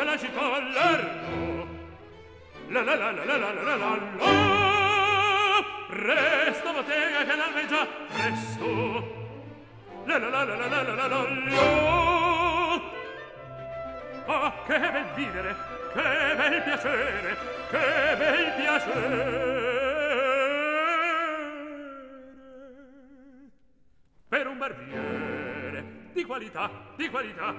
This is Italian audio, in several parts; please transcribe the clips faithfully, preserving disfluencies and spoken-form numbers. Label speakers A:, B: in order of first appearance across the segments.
A: della città largo. La la la la la la la la la. Presto bottega che l'alba è già presto. La la la la la la la la la. Ah, che bel vivere, che bel piacere, che bel piacere. Per un barbiere di qualità, di qualità.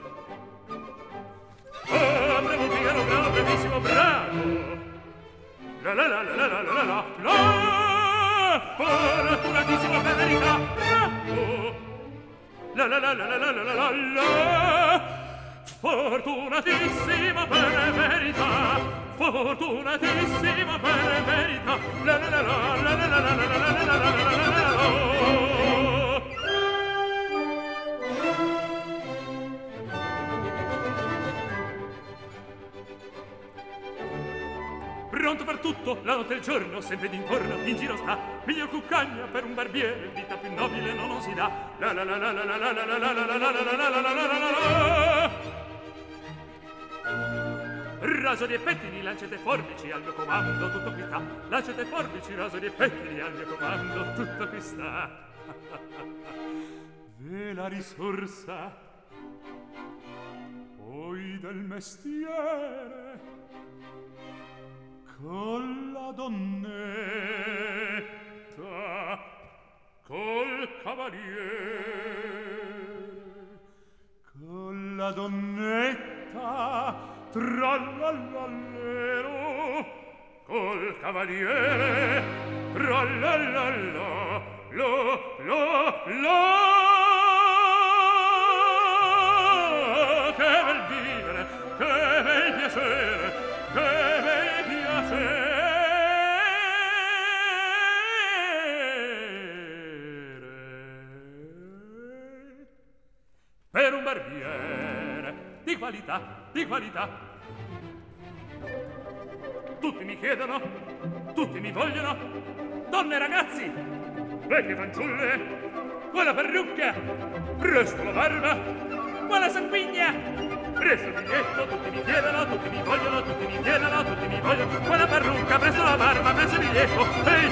A: Oh, bravo Figaro, bravo, bravissimo, bravo. La la la la la la la la la. Fortunatissimo, per verità, bravo. La la la la la la la la la. Fortunatissimo, per verità. Fortunatissimo, per verità. La la la la la la la la la la la la la la. Pronto per tutto, la notte e il giorno, sempre d'intorno, in giro sta. Miglior cuccagna per un barbiere, vita più nobile non, non si dà. La la la la la la la la la la la la la la la la la. Rasori e pettini, lancette e forbici al mio comando, tutto qui sta. Lancette e forbici, rasori e pettini al mio comando, tutto qui sta. Ve la risorsa poi del mestiere con la donnetta, col cavaliere, con la donnetta, trallallallero, col cavaliere, trallallalla, lo, lo, lo. Che bel vivere, che bel piacere, che bel piacere. Per un barbiere di qualità, di qualità. Tutti mi chiedono, tutti mi vogliono, donne e ragazzi, vecchie fanciulle, quella parrucca, presto la barba, quella sanguigna, presto il biglietto, tutti mi chiedono, tutti mi vogliono, tutti mi chiedono, tutti mi vogliono, quella parrucca, presto la barba, presto il biglietto. Ehi,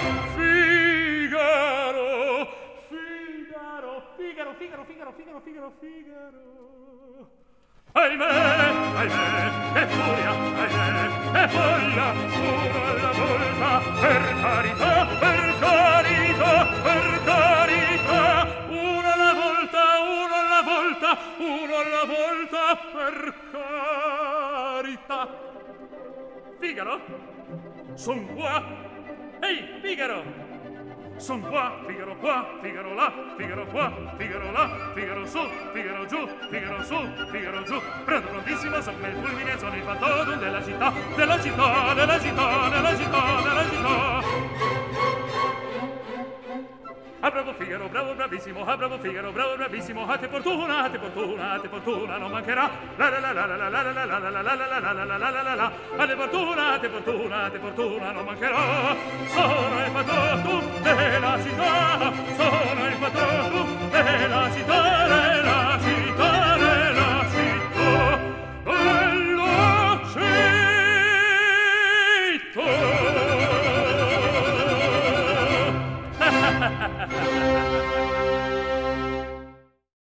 A: Figaro, Figaro, Figaro, Figaro, Figaro, Figaro, Figaro, Figaro. Ahimè, ahimè, che furia, ahimè, che folla, uno alla volta, per carità, per carità, per carità, uno alla volta, uno alla volta, uno alla volta, per carità. Figaro, son qua. Ehi, Figaro! Son qua, Figaro qua, Figaro là, Figaro qua, Figaro là, Figaro su, Figaro giù, Figaro su, Figaro giù. Pronto, prontissimo, sopra il fulmine, sono il fattotum della città, della città, della città, della città, della città. Ah, bravo Figaro, bravo, bravissimo, ah, bravo Figaro, bravo, bravissimo, a te fortuna, a te fortuna, a te fortuna, non mancherà. La la la la la la la la la la la la la la la la la la la la. A te fortuna, a te fortuna, a te fortuna, non mancherà. Sono il fattotum della città.